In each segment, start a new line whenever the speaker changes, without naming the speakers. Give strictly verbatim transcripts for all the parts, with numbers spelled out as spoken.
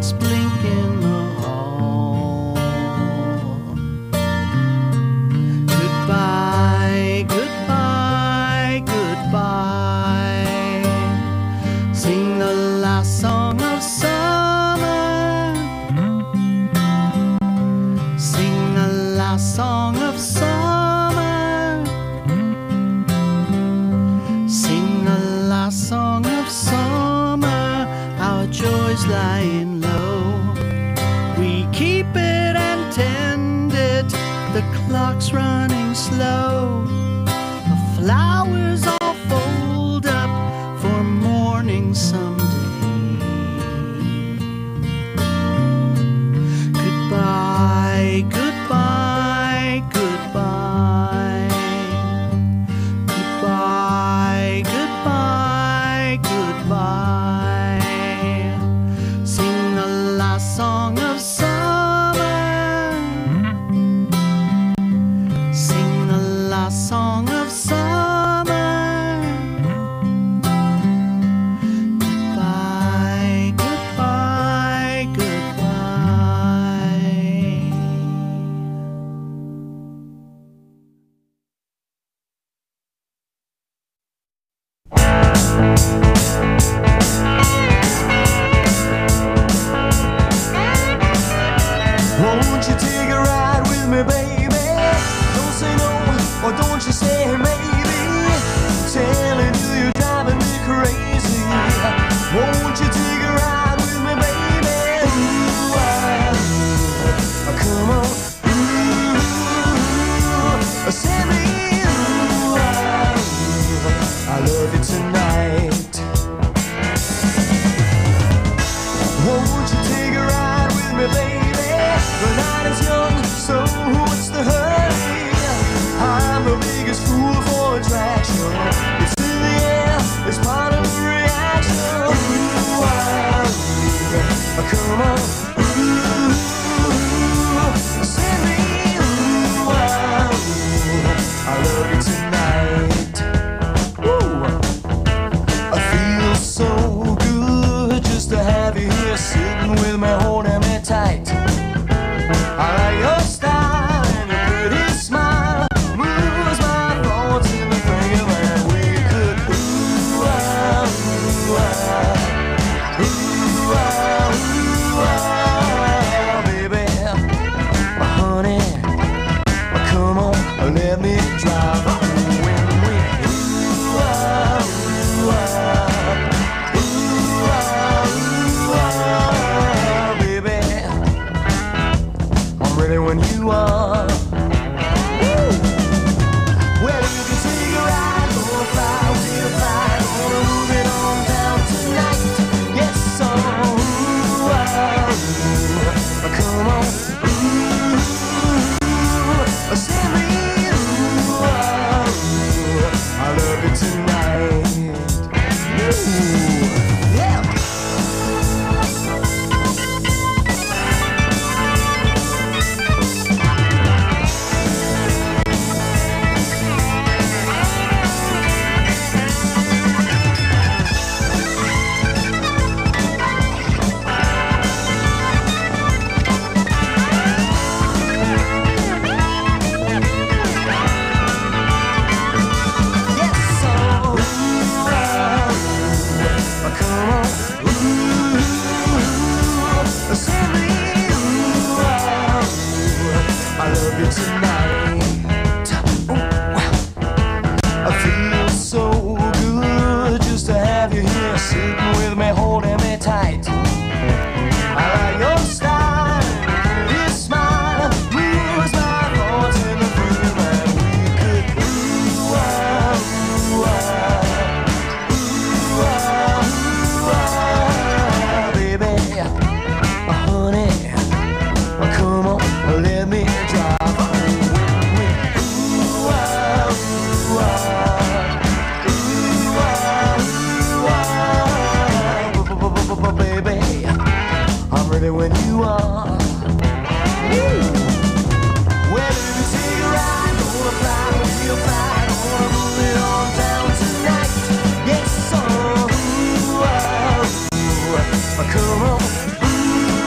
lights blink in the hall. Goodbye, goodbye, goodbye. Sing the last song of summer. Sing the last song of summer. Sing the last song of summer. Our joys lying low. We keep it and tend it. The clock's running slow. The flowers all fold up for morning someday. Goodbye, goodbye, goodbye. Goodbye, goodbye, goodbye. Sing the last song of summer. Sing the last song of summer. Goodbye, goodbye, goodbye.
Won't you take a ride with me, baby? Don't say no, or don't you say maybe. Telling you you're driving me crazy. Won't you take a ride with me, baby? Ooh, ah, come on. Ooh, send me. Ooh, ah, I love you tonight. Won't you take a ride with me, baby? The night is young, so what's the hurry? I'm the biggest fool for attraction. It's in the air, it's part of the reaction. Ooh, ah, come on. Ooh, send me. Ooh, ah, I love you tonight. Ooh, I feel so good just to have you here sitting with me, holding me tight. I like your style and your pretty smile. Moves my thoughts in the thinking that we could. Ooh, ah, ooh, ah. Ooh, ah, ooh, ah, baby. Honey, come on, let me drive. Ooh, ooh, ah, ooh, ah. Ooh, ah, ooh, ah, baby. I'm ready when you are. Woo! Well, you can take a ride, gonna fly, we'll fly, gonna move it on down tonight. Yes, so, ooh, ah, ooh, come on. Ooh, send me. Ooh, ah, ooh, I love you tonight. Ooh, yeah. Yes, so, ooh, ah, come on. Ooh, send me. Ooh, ah, I love you tonight. Ooh, I feel so good just to have you here sitting with me, holding me tight. I like your style, your smile, moves my thoughts in the feeling that we could. Ooh, ah, ooh, ah. Ooh, ah, ooh, ah, baby. Honey, come on, let me drive. Ooh, ah, ooh, ah. Ooh, ah, ooh, ah. Baby, I'm ready when you are. Woo! Well, if you take a ride, gonna fly, we'll fly, gonna move it on down tonight. Yes, so, ooh, ah, ooh, come on. Ooh,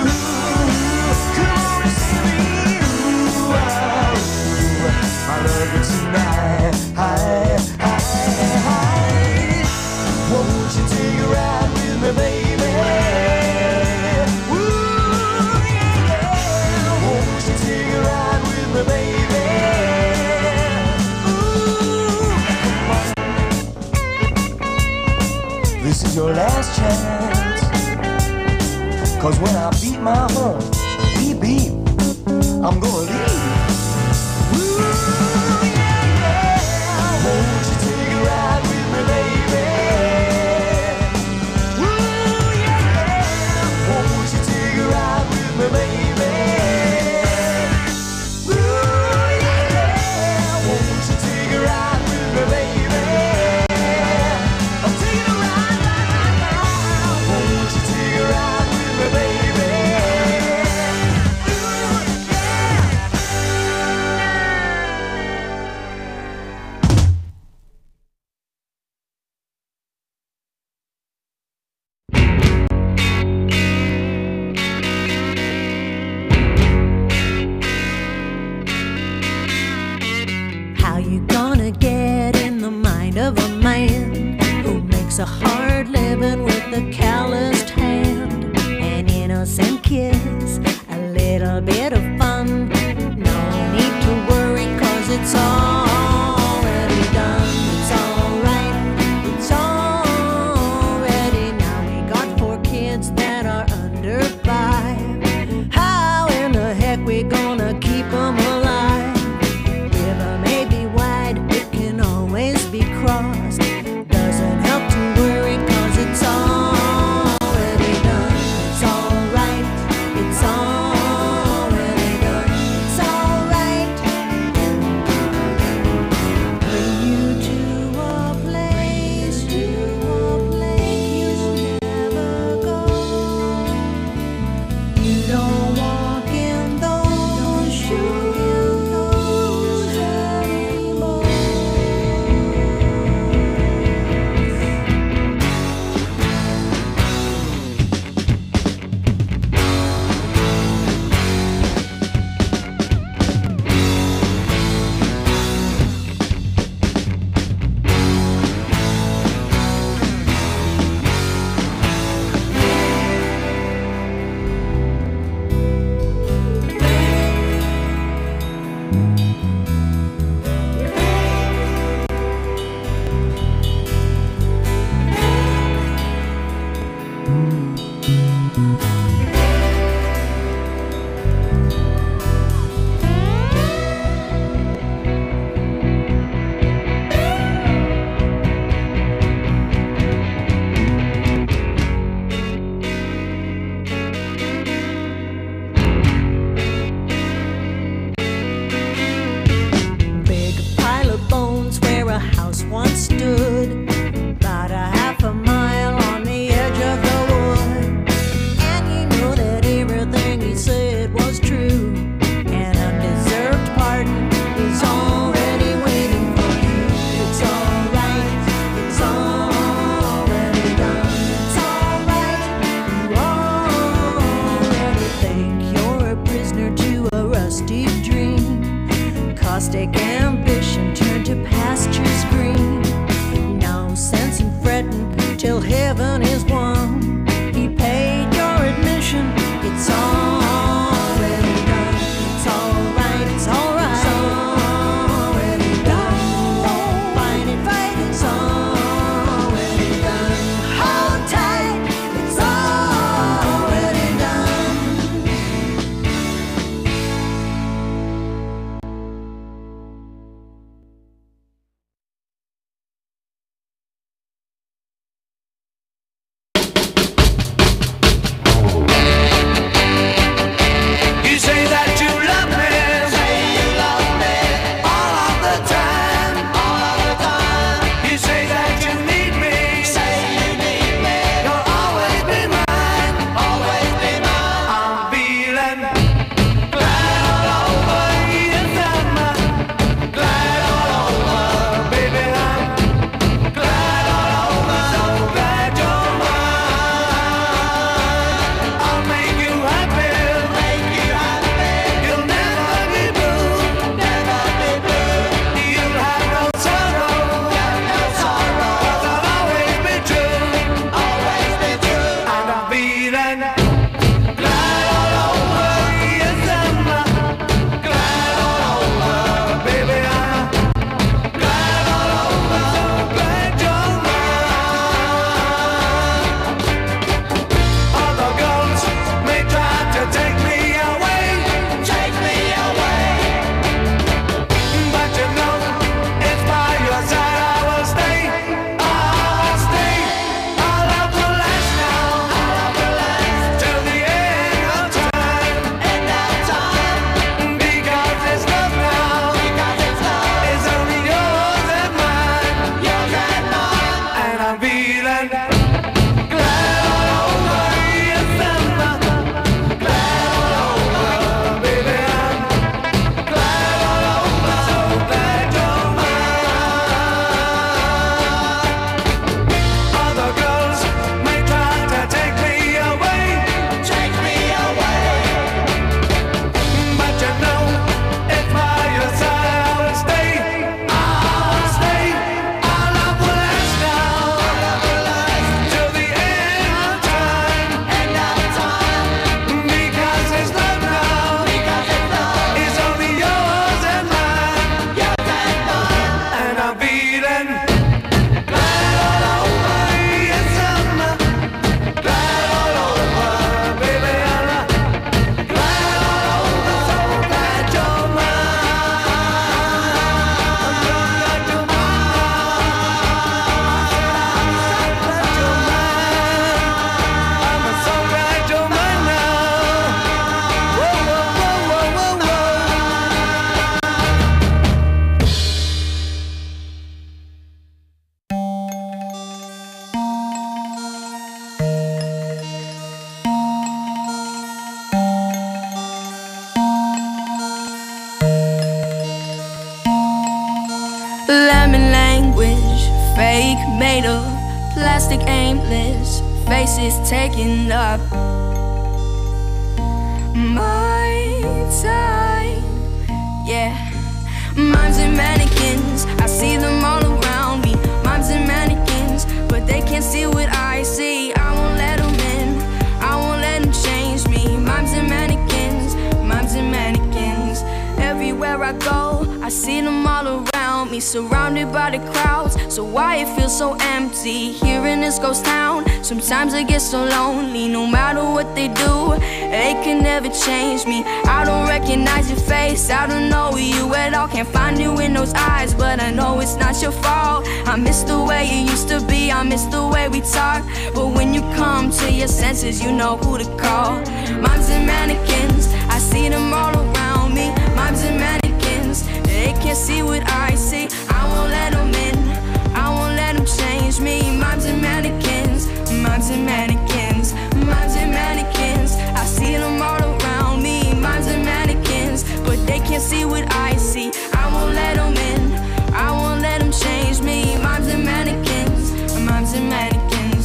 'cause when I beat my horn, beep beep, I'm gonna leave. Ooh, yeah, yeah. Won't you take a ride with me, baby? Ooh, yeah, yeah. Won't you take a ride with me, baby? Ooh, yeah, yeah. Won't you take a ride with me, baby? I'm taking a ride right, right now. Won't you take a ride with me, baby? Ooh,
How you gonna get in the mind of a man who makes a hard living with a calloused hand? An innocent kiss, a little bit of fun. No need to worry, 'cause it's already done. It's alright, it's already now. We got four kids that are under five. How in the heck we gonna keep them alive? River may be wide, it can always be crossed. Doesn't help to worry, 'cause it's already done. It's alright, it's already done. It's alright. Bring you to a place, to a place you never go. You don't walk in those shoes anymore. Big pile of bones where a house once stood, about a half a mile on the edge of the wood. And you
made of plastic, aimless faces taking up my time. Yeah, mimes and mannequins, I see them all around me. Mimes and mannequins, but they can't see what I see. I won't let them in, I won't let them change me. Mimes and mannequins, mimes and mannequins. Everywhere I go, I see them all around me, surrounded by the crowds. So why it feels so empty here in this ghost town? Sometimes I get so lonely, no matter what they do, they can never change me. I don't recognize your face, I don't know you at all. Can't find you in those eyes, but I know it's not your fault. I miss the way you used to be, I miss the way we talk. But when you come to your senses, you know who to call. Mimes and mannequins, I see them all around me. Mimes and mannequins, they can't see what I see. I won't let them in, I won't let them change me. Mimes and mannequins, mimes and mannequins, mimes and mannequins, I see them all around me. Mimes and mannequins, but they can't see what I see. I won't let them in, I won't let them change me. Mimes and mannequins, mimes and mannequins.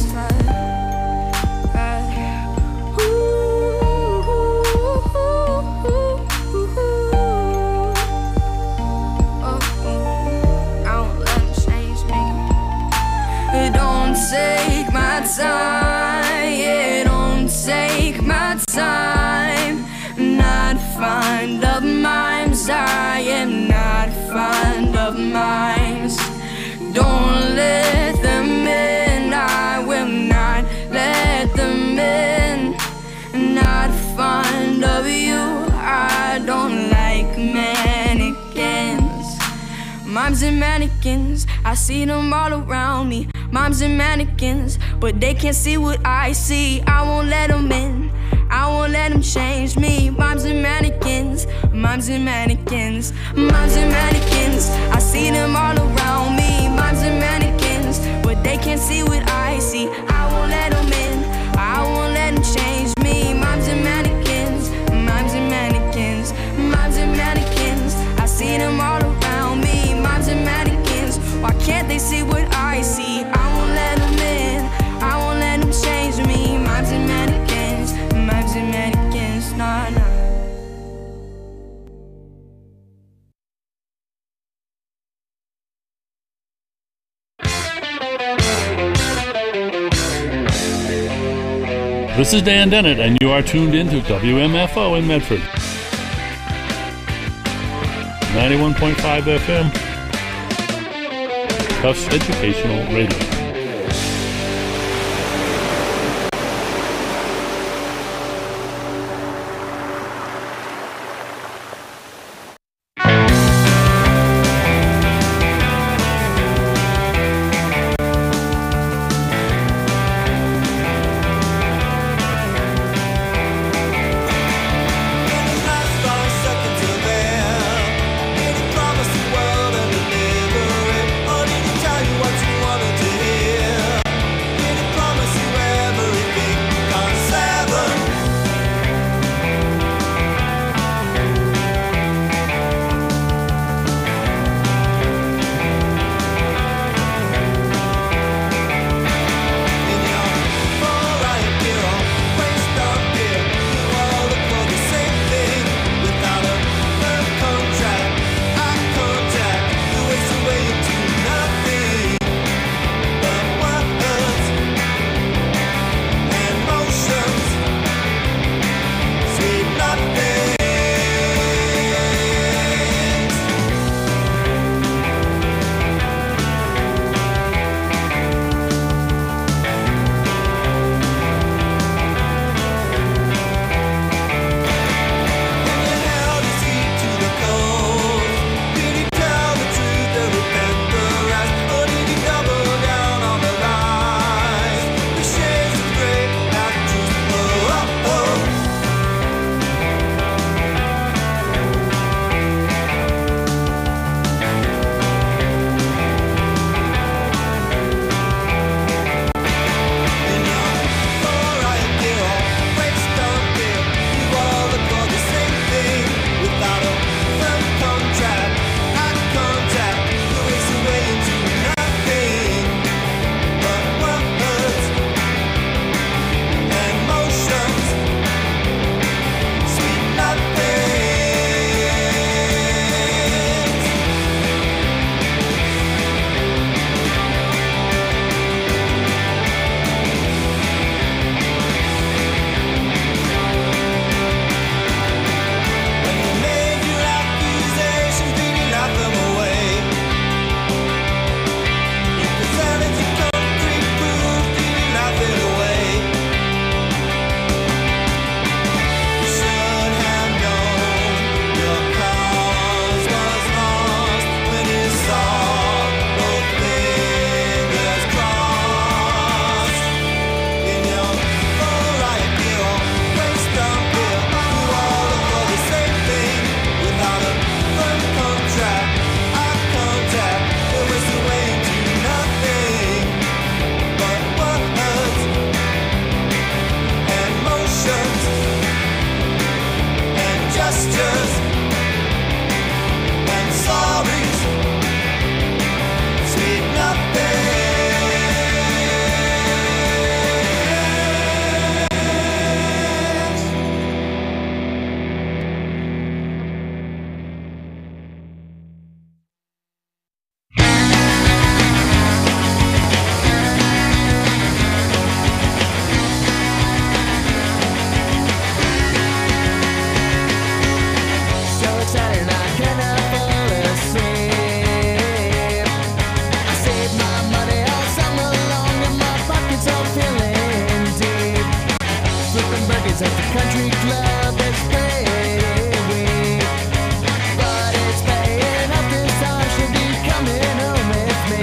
Take my time, yeah, don't take my time. Not fond of mimes, I am not fond of mimes. Don't let them in, I will not let them in. Not fond of you, I don't like mannequins. Mimes and mannequins, I see them all around me. Mimes and mannequins, but they can't see what I see. I won't let them in, I won't let them change me. Mimes and mannequins, mimes and mannequins, mimes and mannequins, I see them all around me. Mimes and mannequins, but they can't see what I see. I won't let them in, I won't let them change me. Mimes and mannequins, mimes and mannequins, mimes and mannequins, I see them all around me. Mimes and mannequins, why can't they see what I see? I won't let them in, I won't let them change me. Mimes and mannequins, mimes and mannequins, nah, nah.
This is Dan Dennett, and you are tuned in to W M F O in Medford. ninety-one point five F M. Tufts Educational Radio.
Promise the world and deliver it. Or did he tell you what you wanted to hear? gestures and sorries, sweet nothing. So excited I cannot fall asleep. I saved my money all summer long and my pockets all feeling deep. Flipping burgers at the country club, it's pretty weak, but it's paying up this time. She'll be coming home with me.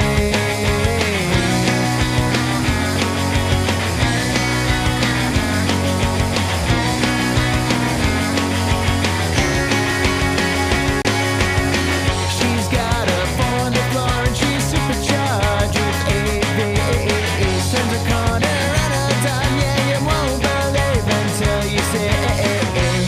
She's got a four on the floor and she's supercharged with A V Es. Turns a corner and a dime, yeah, you won't believe until you see.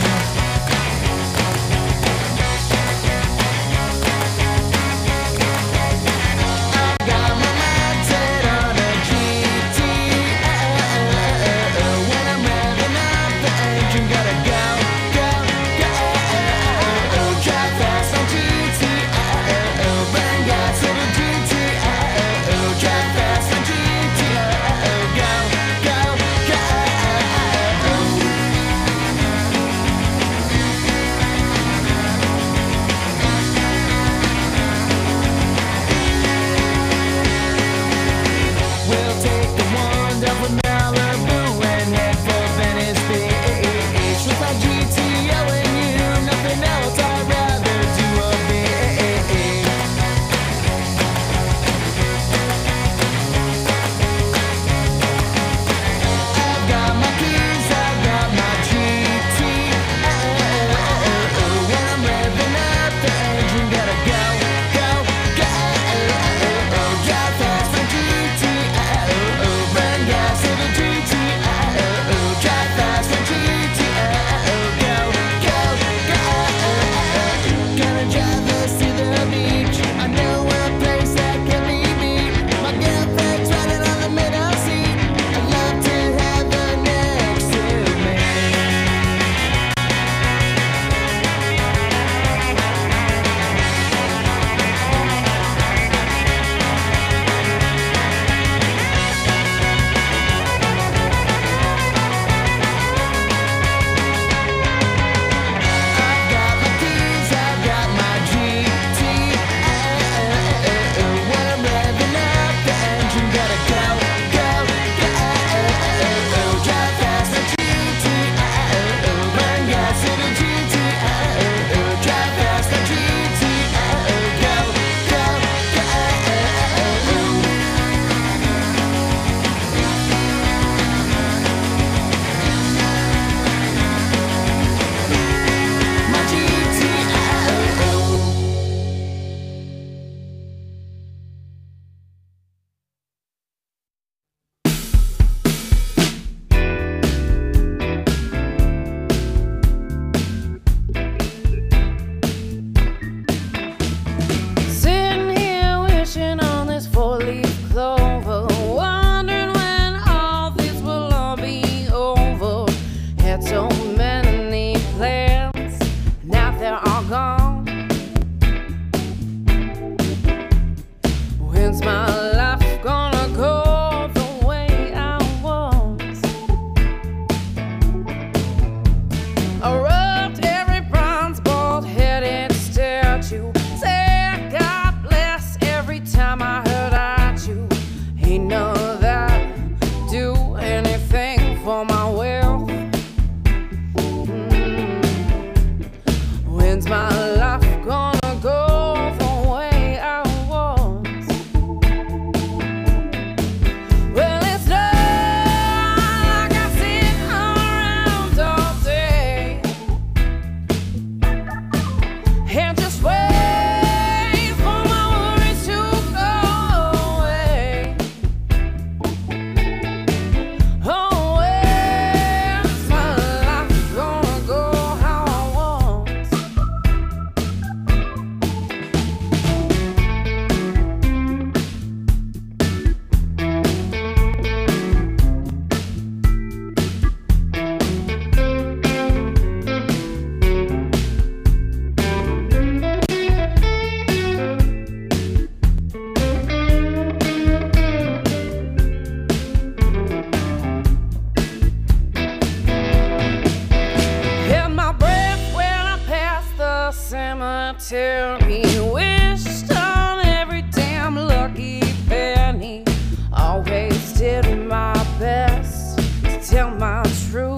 cemetery. Wished on every damn lucky penny. Always did my best to tell my truth.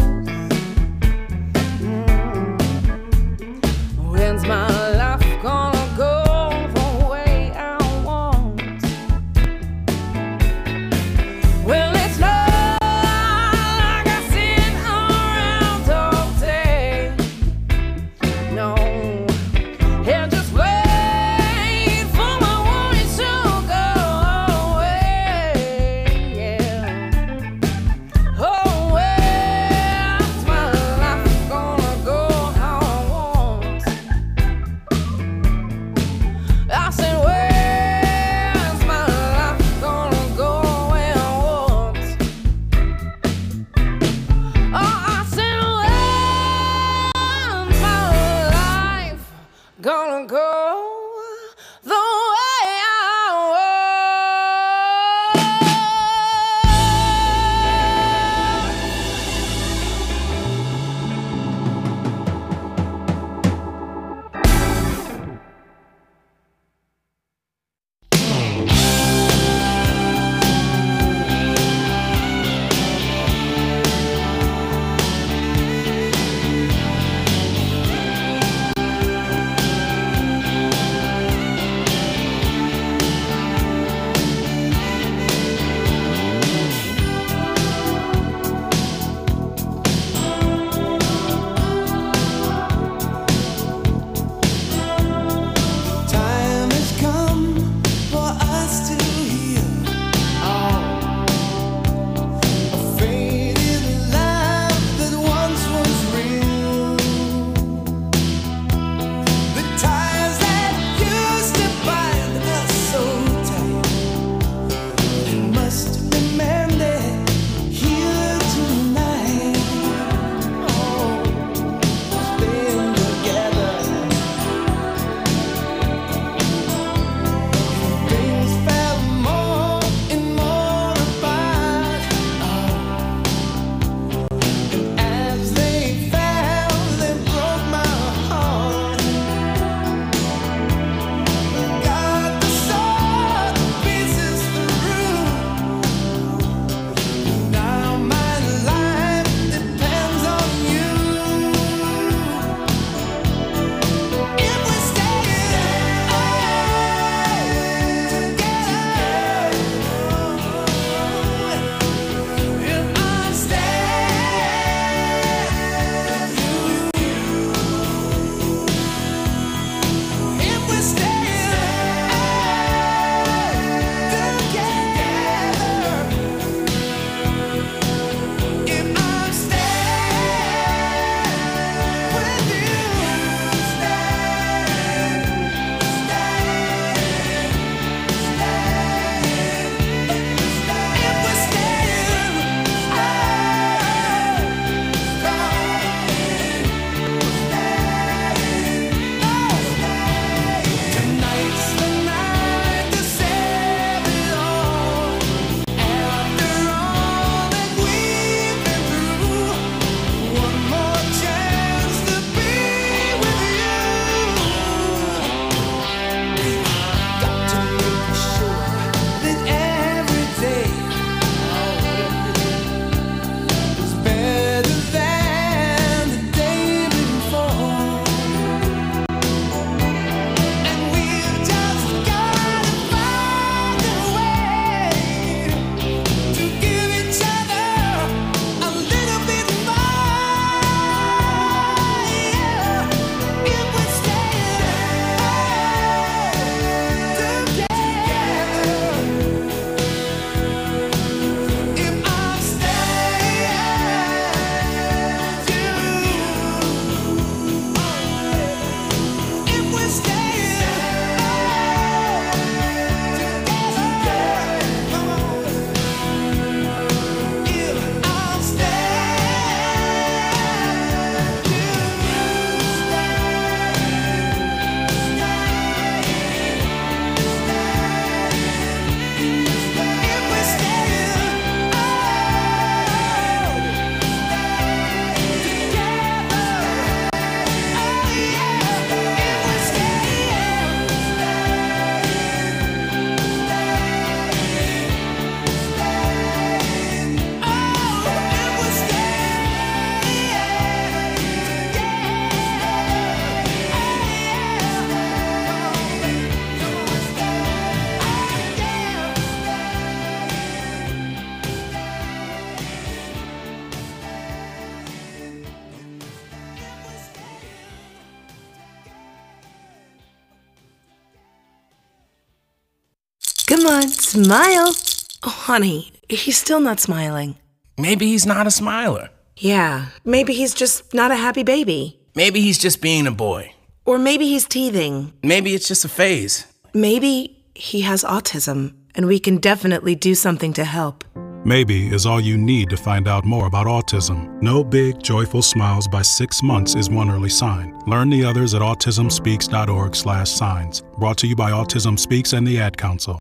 Mm. When's my life gonna go the way I want? Well, it's not like I sit around all day. No, and just wait.
on, smile. Oh, honey, he's still not smiling.
Maybe he's not a smiler.
Yeah, maybe he's just not a happy baby.
Maybe he's just being a boy.
Or maybe he's teething.
Maybe it's just a phase.
Maybe he has autism, and we can definitely do something to help.
Maybe is all you need to find out more about autism. No big, joyful smiles by six months is one early sign. Learn the others at autism speaks dot org slash signs. Brought to you by Autism Speaks and the Ad Council.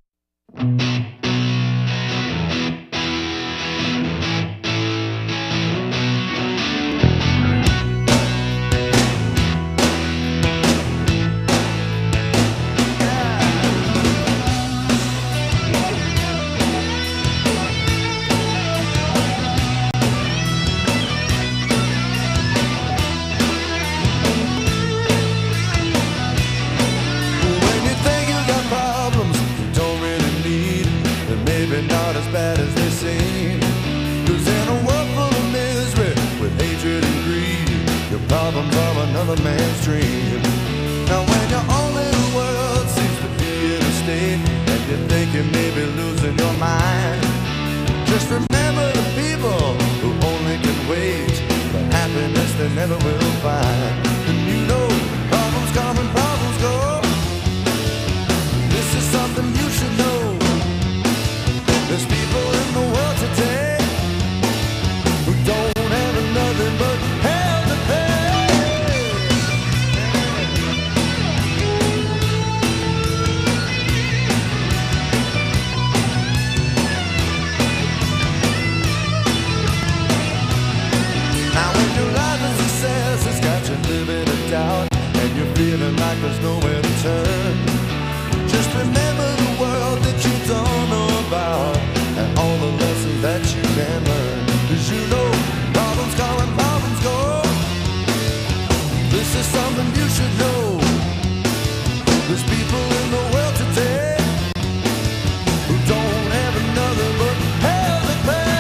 Another man's dream. Now when your own little world seems to be in a state and you think you may be losing your mind, just remember the people who only can wait for happiness they never will find. And you know problems come and problems go. This is something you should know. There's people in the world today who don't have nothing but hell to pay. Living in doubt and you're feeling like there's nowhere to turn, just remember the world that you don't know about and all the lessons that you can learn. Cause you know problems come and problems go. This is something you should know. There's people in the world today who don't have nothing but hell to pay.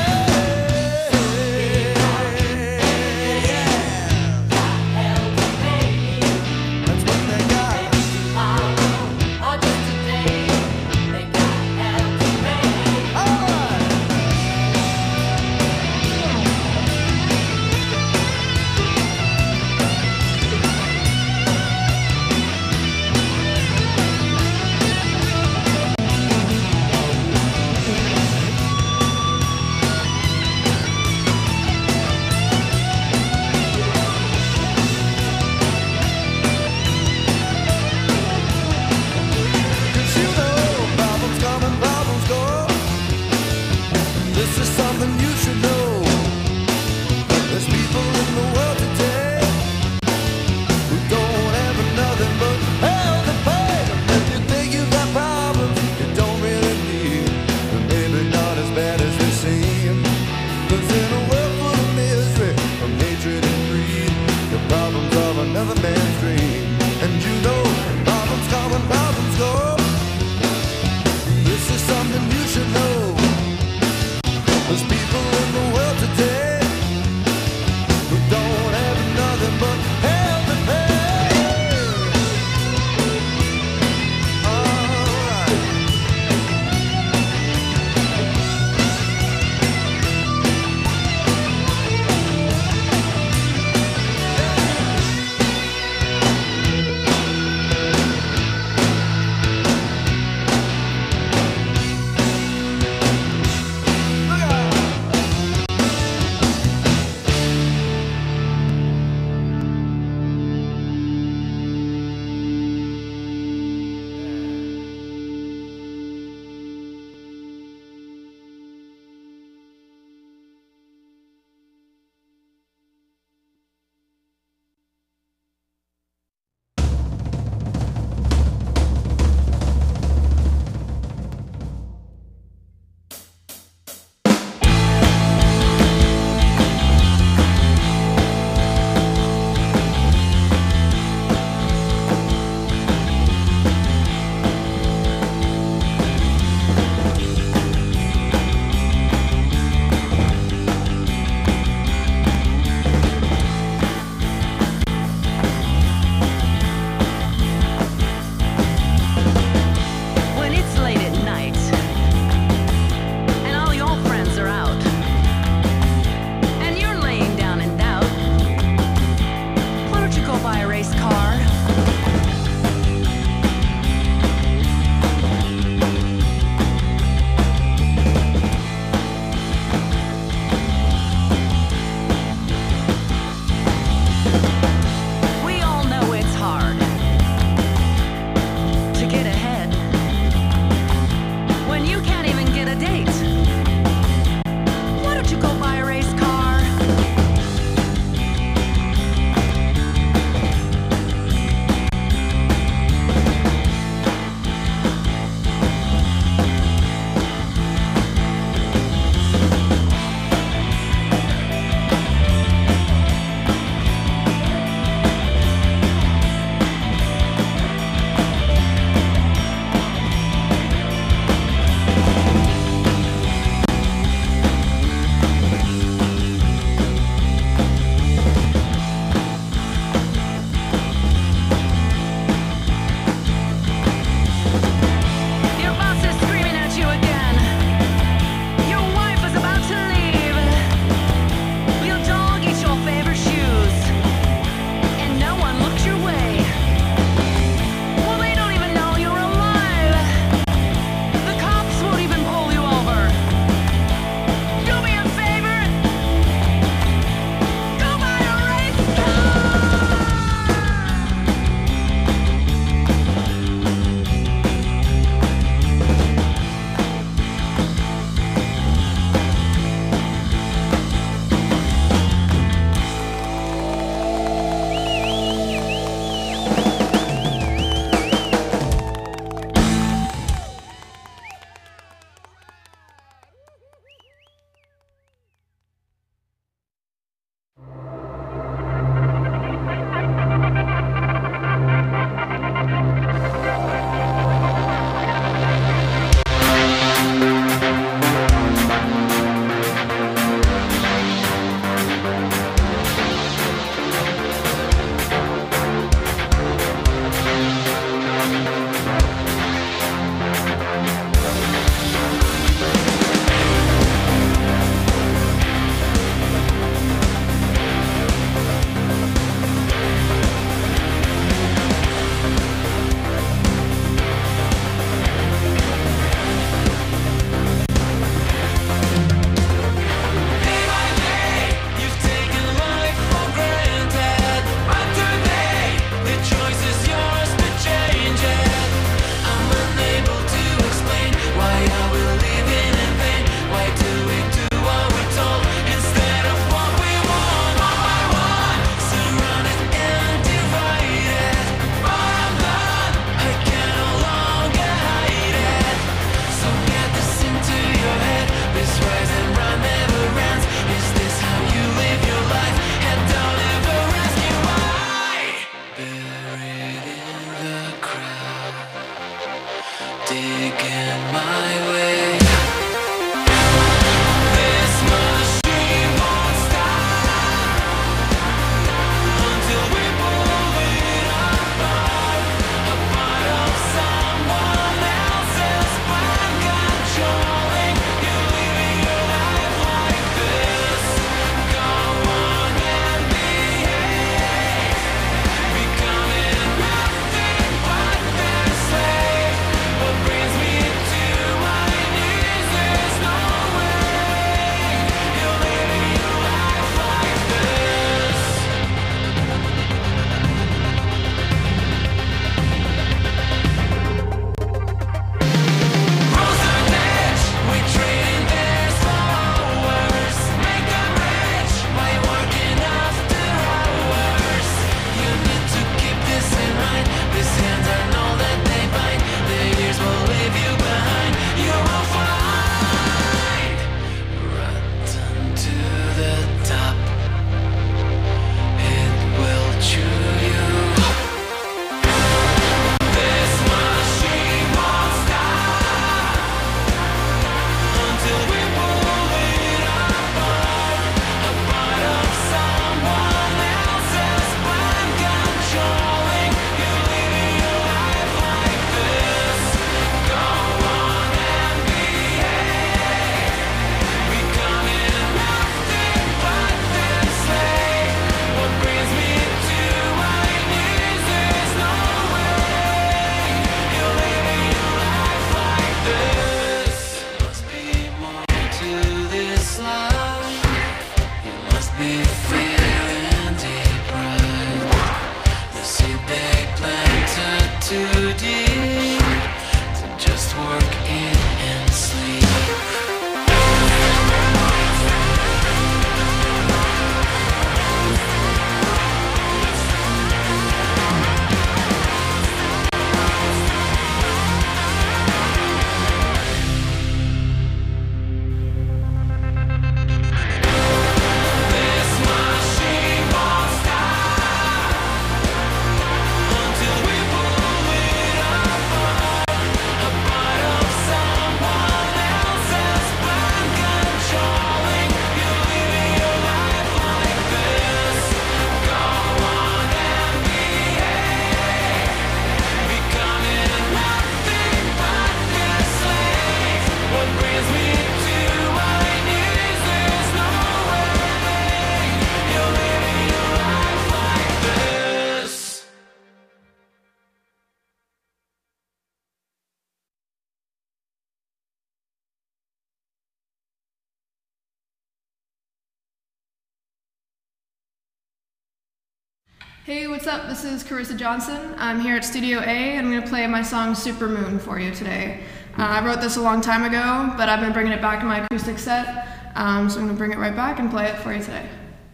Hey, what's up? This is Carissa Johnson. I'm here at Studio A, and I'm going to play my song Supermoon for you today. Uh, I wrote this a long time ago, but I've been bringing it back in my acoustic set, um, so I'm going to bring it right back and play it for you today.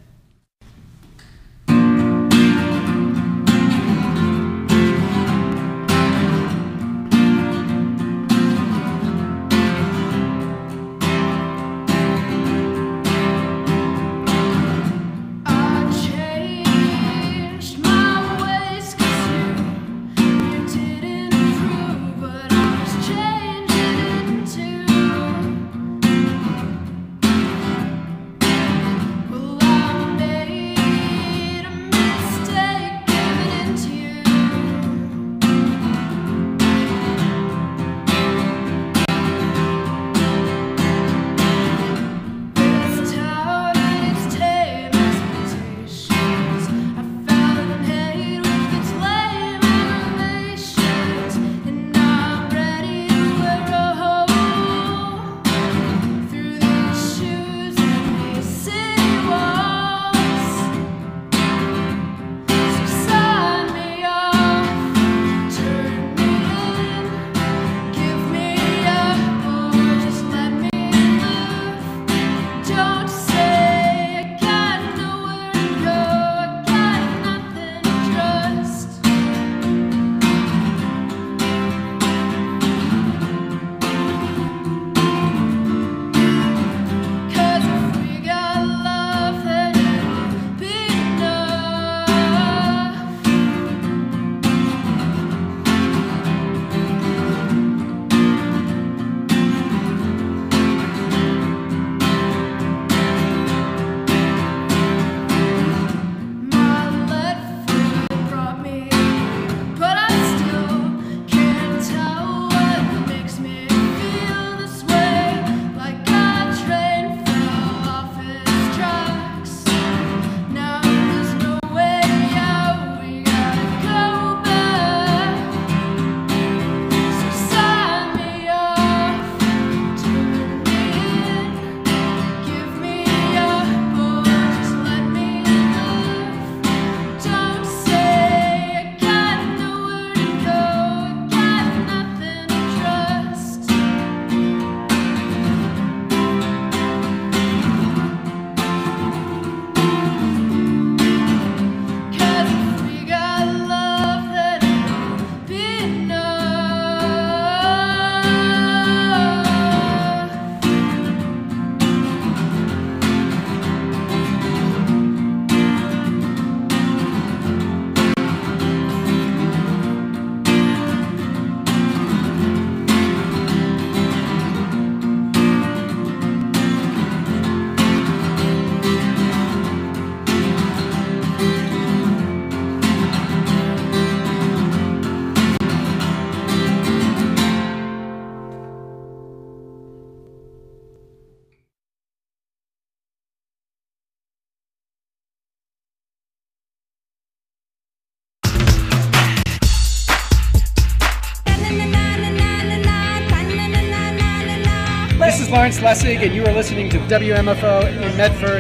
This is Lawrence Lessig, and you are listening to W M F O in Medford.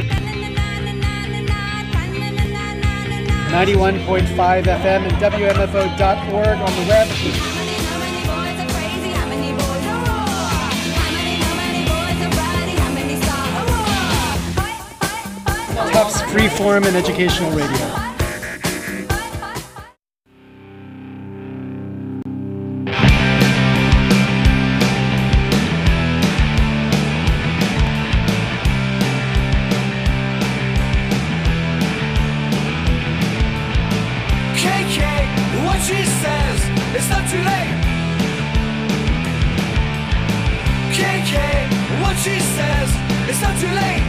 ninety-one point five F M and W M F O dot org on the web. Tufts Freeform and Educational Radio.
She says it's not too late. K K, what she says, it's not too late.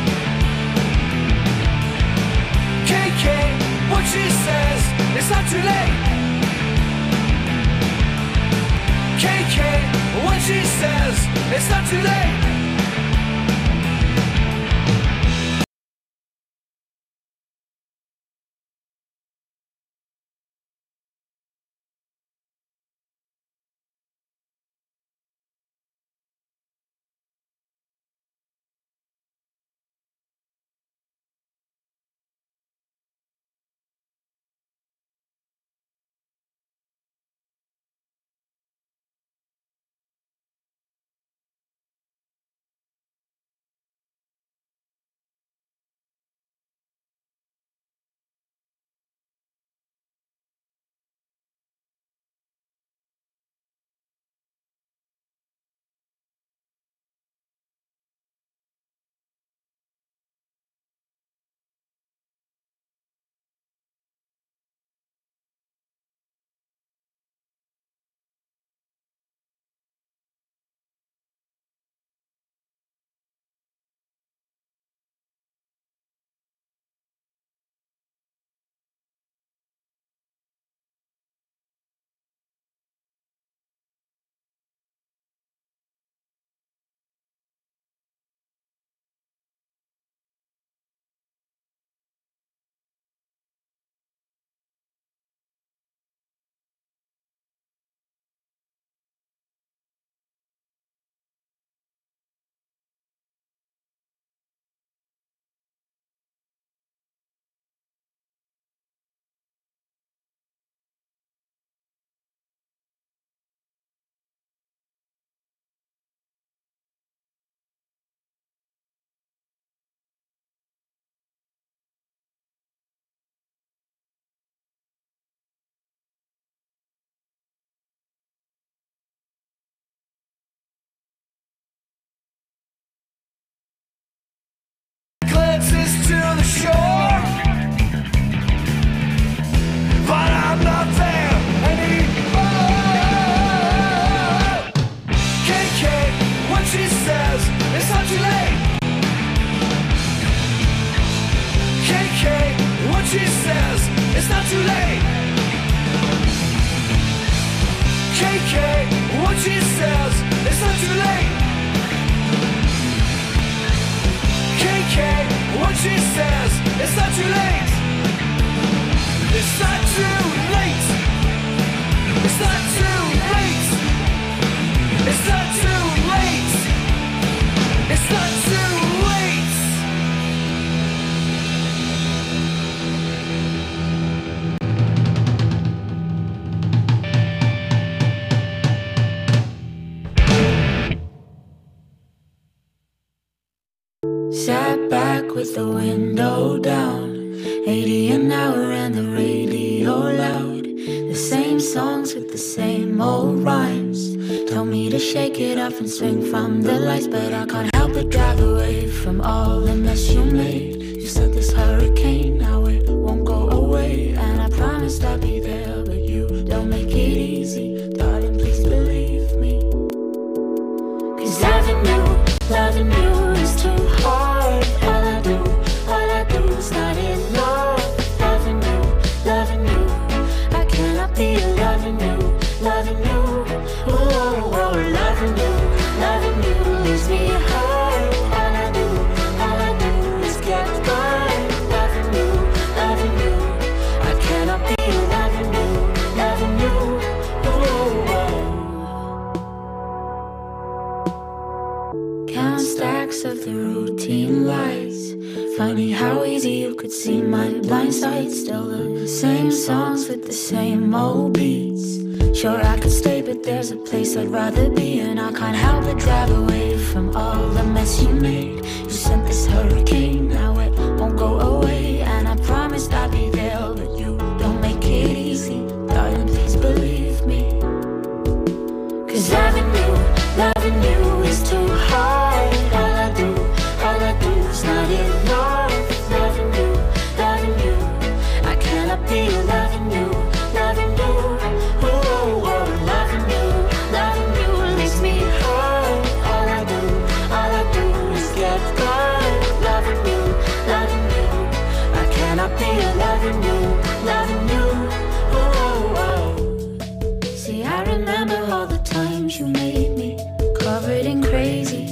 K K, what she says, it's not too late. K K, what she says, it's not too late. she says it's not too late. It's not too late. It's not too late. It's not too late. It's not too late.
Sat back with the window down, eighty an hour and the radio loud. The same songs with the same old rhymes. Told me to shake it off and swing from the lights, but I can't help but drive away from all the mess you made. You said this hurricane, now it won't go away, and I promised I'd be there, but you don't make it easy. Darling, please believe me. Cause loving you, loving you is too hard. All I do, all I do is not enough. Loving you, loving you, I cannot be loving you, loving you. Oh, oh, oh, loving you, loving you leaves me hurt. All I do, all I do is get burned. Loving you, loving you, I cannot be loving you, loving you. Oh, oh. Count stacks of the routine lights. Funny how easy you could see my blind side. Still the same songs with the same old beats. Sure I could stay, but there's a place I'd rather be, and I can't help but drive away from all the mess you made. You sent this hurricane, now it won't go away, and I promised I'd be there, but you don't make it easy. Darling, please believe me. Cause loving you, loving you is too hard. All I do, all I do is not enough. Loving you, loving you, I cannot be loving you, loving you. Oh, oh, oh, loving you, loving you leaves me hurt. All I do, all I do is get burned. Loving you, loving you, I cannot be loving you, loving you. Oh, oh, oh. See, I remember all the times you made me covered in crazy.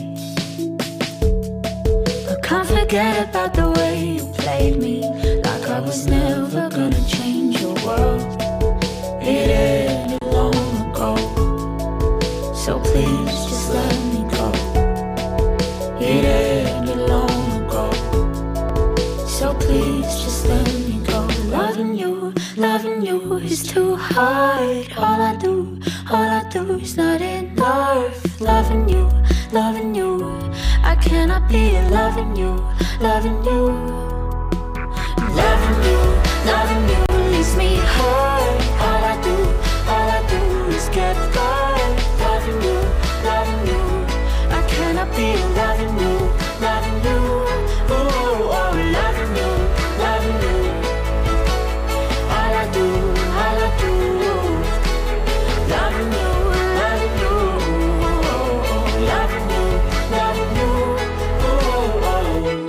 I can't forget about the way you played me, like I was never gonna change your world. It ended long ago, so please just let me go. It ended long ago, so please just let me go. Loving you, loving you is too hard. All I do, all I do is not enough. Loving you, loving you, I cannot be loving you, loving you. Loving you, loving you leaves me hurt. All I do, all I do is get burned. Loving you, loving you, I cannot be loving you, loving you. Oh, oh, oh, loving you, loving you. All I do, all I do, loving you, loving you. Oh, oh, oh, loving you, loving you. Oh, oh, oh.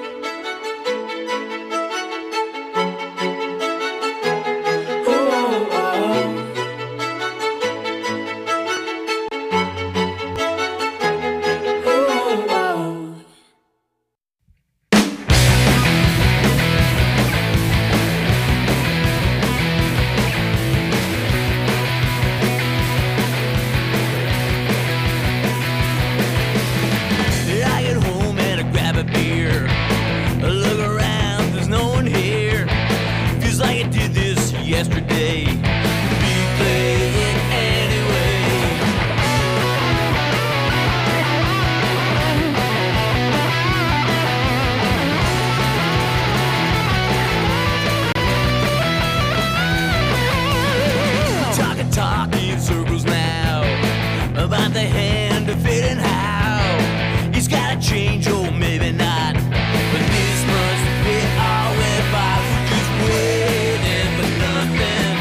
Yesterday, we play it anyway. Talk and talk in circles now about the hand of fate and how he's gotta change, or maybe not. But this must be all if I was just waiting for nothing.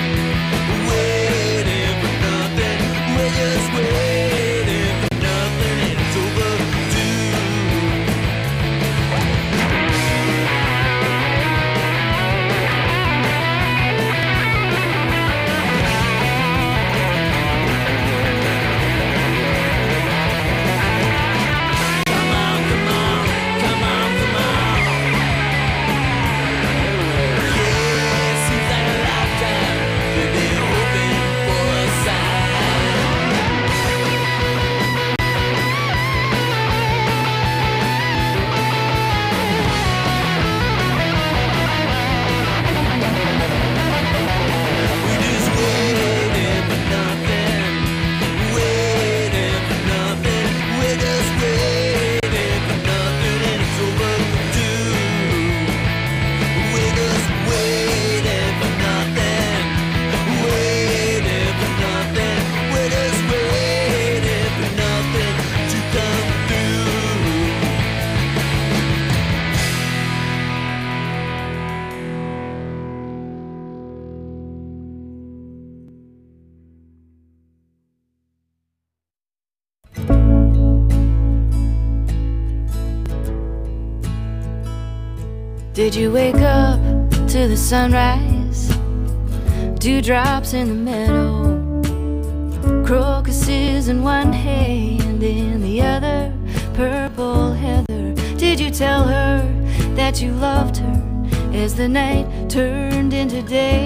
Did you wake up to the sunrise? Dewdrops in the meadow, crocuses in one hand, in the other purple heather. Did you tell her that you loved her as the night turned into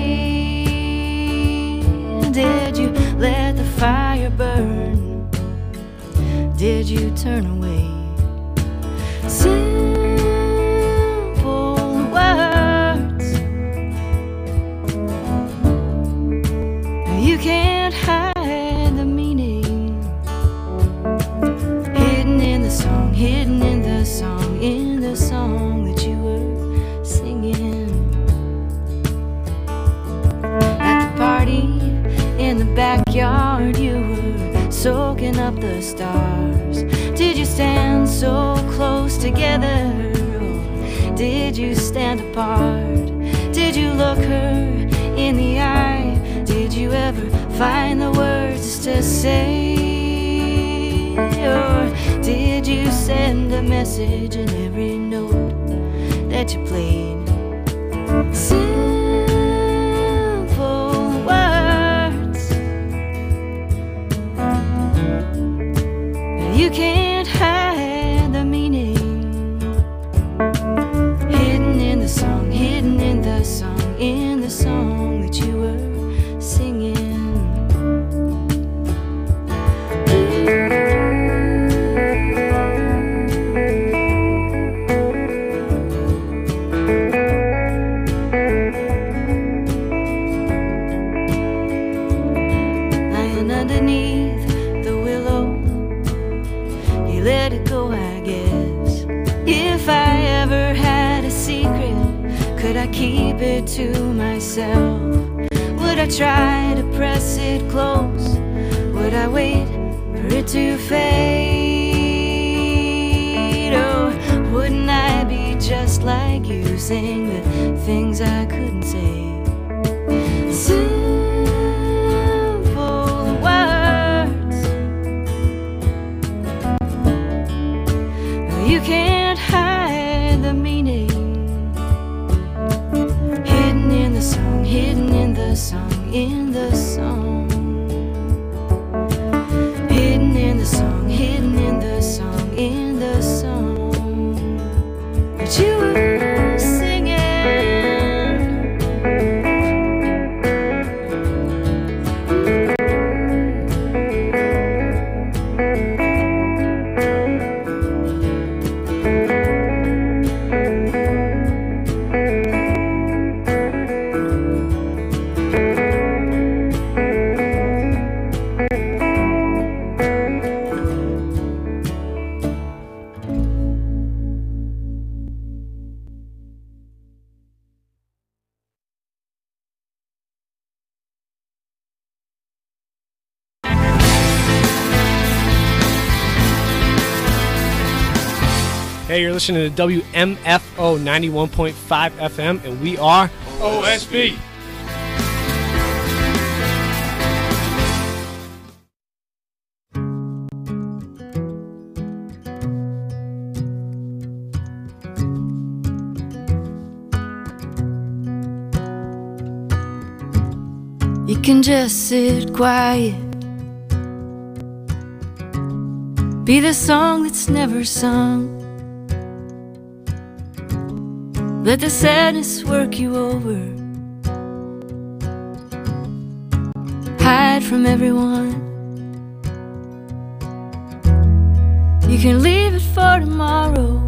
day? Did you let the fire burn? Did you turn away? Simple words, you can't hide the meaning, hidden in the song, hidden in the song, in the song that you were singing. At the party in the backyard, you were soaking up the stars. Did you stand so close together, or did you stand apart? Did you look her in the eye? Did you ever find the words to say? Or did you send a message in every note that you played? Simple words, you can't hide the meaning, hidden in the song, hidden in the song, in the song that you were singing. Lying underneath the willow, you let it go, I guess. If I ever had a secret, could I keep it to myself? Would I try to press it close? Would I wait for it to fade? Or wouldn't I be just like you, saying the things I couldn't say? Simple words, you can't hide the meaning, hidden in the song, hidden in the song, in the song, hidden in the song, hidden in the song, in the song that you were singing.
Hey, you're listening to W M F O ninety-one point five F M, and we are
O S B.
You can just sit quiet, be the song that's never sung. Let the sadness work you over, hide from everyone. You can leave it for tomorrow,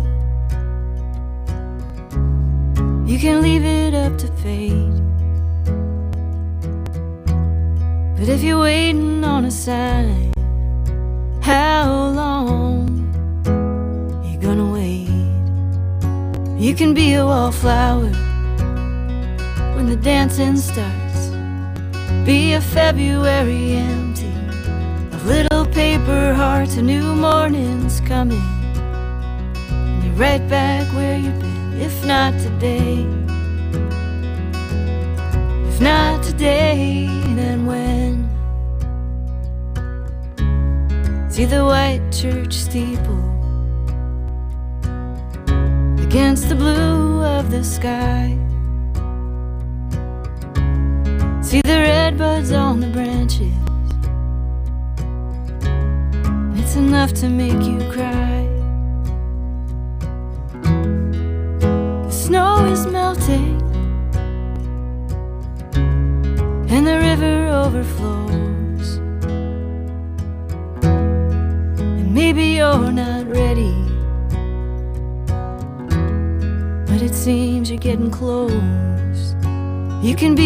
you can leave it up to fate. But if you're waiting on a sign, how long you gonna wait? You can be a wallflower when the dancing starts, be a February empty of little paper hearts. A new morning's coming, and you're right back where you've been. If not today, if not today, then when? See the white church steeple, the against the blue of the sky. See the red buds on the branches. It's enough to make you cry. The snow is melting and the river overflows, and maybe you're not ready, but it seems you're getting close. You can be